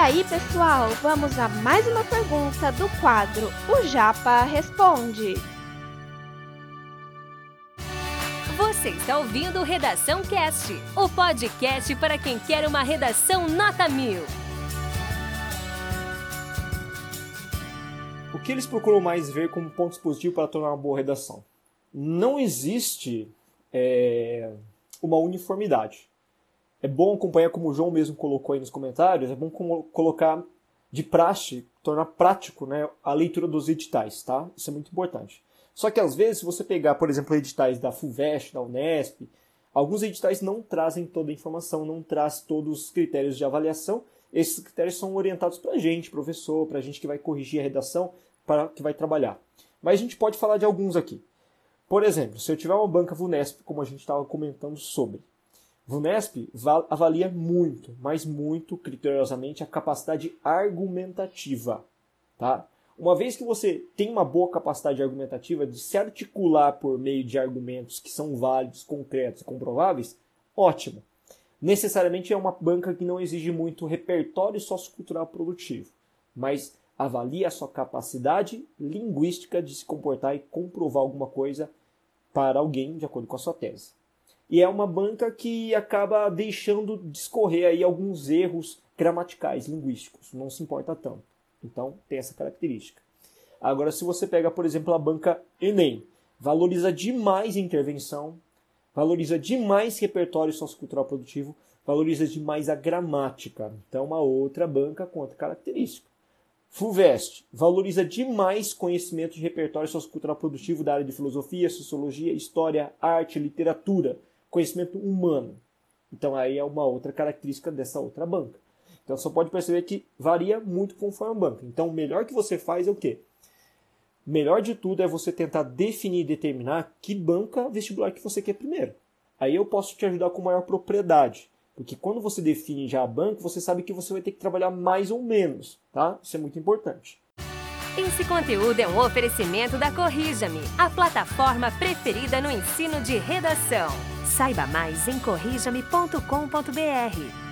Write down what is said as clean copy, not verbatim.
aí, pessoal, vamos a mais uma pergunta do quadro O Japa Responde. Você está ouvindo o Redação Cast, o podcast para quem quer uma redação nota 1000. O que eles procuram mais ver como pontos positivos para tornar uma boa redação? Não existe uma uniformidade. É bom acompanhar, como o João mesmo colocou aí nos comentários, é bom colocar de praxe, tornar prático, né, a leitura dos editais, tá? Isso é muito importante. Só que às vezes, se você pegar, por exemplo, editais da FUVEST, da Unesp, alguns editais não trazem toda a informação, não traz todos os critérios de avaliação. Esses critérios são orientados para a gente, professor, para a gente que vai corrigir a redação, para que vai trabalhar. Mas a gente pode falar de alguns aqui. Por exemplo, se eu tiver uma banca VUNESP, como a gente estava comentando sobre, VUNESP avalia muito, mas muito criteriosamente a capacidade argumentativa. Tá? Uma vez que você tem uma boa capacidade argumentativa de se articular por meio de argumentos que são válidos, concretos e comprováveis, ótimo. Necessariamente é uma banca que não exige muito repertório sociocultural produtivo, mas avalia a sua capacidade linguística de se comportar e comprovar alguma coisa para alguém de acordo com a sua tese. E é uma banca que acaba deixando discorrer aí alguns erros gramaticais, linguísticos, não se importa tanto. Então tem essa característica. Agora, se você pega, por exemplo, a banca Enem, valoriza demais a intervenção, valoriza demais repertório sociocultural produtivo, valoriza demais a gramática. Então, uma outra banca com outra característica. FUVEST valoriza demais conhecimento de repertório sociocultural produtivo da área de filosofia, sociologia, história, arte, literatura, conhecimento humano. Então, aí é uma outra característica dessa outra banca. Então, você pode perceber que varia muito conforme a banca. Então, o melhor que você faz é o quê? Melhor de tudo é você tentar definir e determinar que banca vestibular que você quer primeiro. Aí eu posso te ajudar com maior propriedade. Porque quando você define já a banca, você sabe que você vai ter que trabalhar mais ou menos. Tá? Isso é muito importante. Esse conteúdo é um oferecimento da Corrija-me, a plataforma preferida no ensino de redação. Saiba mais em corrijame.com.br.